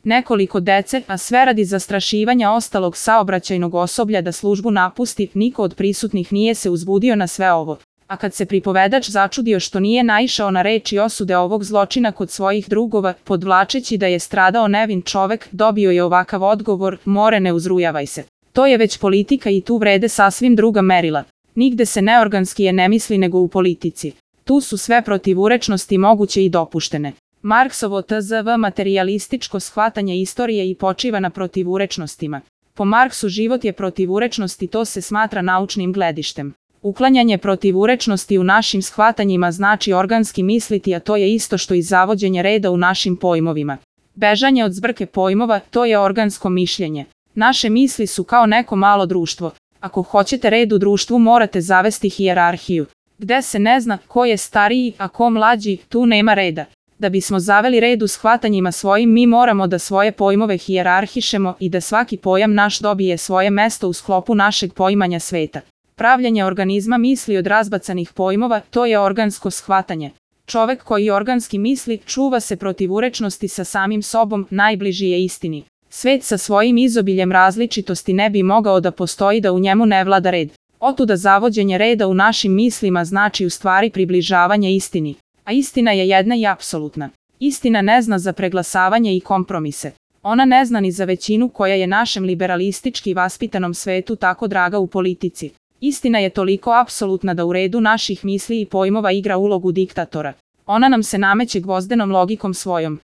Nekoliko dece, a sve radi zastrašivanja ostalog saobraćajnog osoblja da službu napusti, niko od prisutnih nije se uzbudio na sve ovo. A kad se pripovedač začudio što nije naišao na reči osude ovog zločina kod svojih drugova, podvlačeći da je stradao nevin čovek, dobio je ovakav odgovor: more, ne uzrujavaj se. To je već politika i tu vrede sasvim druga merila. Nigde se neorganski ne misli nego u politici. Tu su sve protivurečnosti moguće i dopuštene. Marksovo tzv. Materijalističko shvatanje istorije i počiva na protivurečnostima. Po Marksu život je protivurečnost i to se smatra naučnim gledištem. Uklanjanje protivurečnosti u našim shvatanjima znači organski misliti, a to je isto što i zavođenje reda u našim pojmovima. Bežanje od zbrke pojmova, to je organsko mišljenje. Naše misli su kao neko malo društvo. Ako hoćete red u društvu, morate zavesti hijerarhiju. Gde se ne zna ko je stariji, a ko mlađi, tu nema reda. Da bismo zaveli red u shvatanjima svojim, mi moramo da svoje pojmove hijerarhišemo i da svaki pojam naš dobije svoje mesto u sklopu našeg poimanja sveta. Pravljenje organizma misli od razbacanih pojmova, to je organsko shvatanje. Čovek koji organski misli, čuva se protivurečnosti sa samim sobom, najbliži je istini. Svet sa svojim izobiljem različitosti ne bi mogao da postoji da u njemu ne vlada red. Otuda zavođenje reda u našim mislima znači u stvari približavanje istini. A istina je jedna i apsolutna. Istina ne zna za preglasavanje i kompromise. Ona ne zna ni za većinu koja je našem liberalistički vaspitanom svetu tako draga u politici. Istina je toliko apsolutna da u redu naših misli i pojmova igra ulogu diktatora. Ona nam se nameće gvozdenom logikom svojom.